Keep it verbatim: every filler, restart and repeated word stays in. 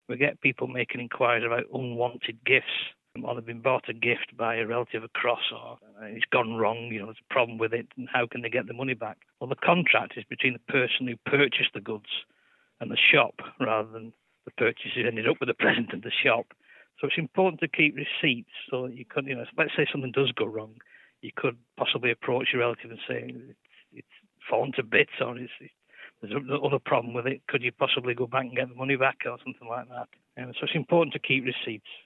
We get people making inquiries about unwanted gifts, or they've been bought a gift by a relative across, or it's gone wrong, you know, there's a problem with it, and how can they get the money back? Well, the contract is between the person who purchased the goods and the shop, rather than the purchaser ended up with the present at the shop. So it's important to keep receipts so that you could, you know, let's say something does go wrong, you could possibly approach your relative and say, it's, it's fallen to bits, or it's, it's, there's another problem with it. Could you possibly go back and get the money back, or something like that? And so it's important to keep receipts.